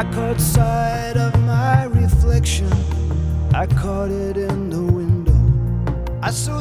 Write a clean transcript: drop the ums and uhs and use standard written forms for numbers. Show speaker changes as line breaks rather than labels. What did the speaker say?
caught sight of my reflection. I caught it in the window. I saw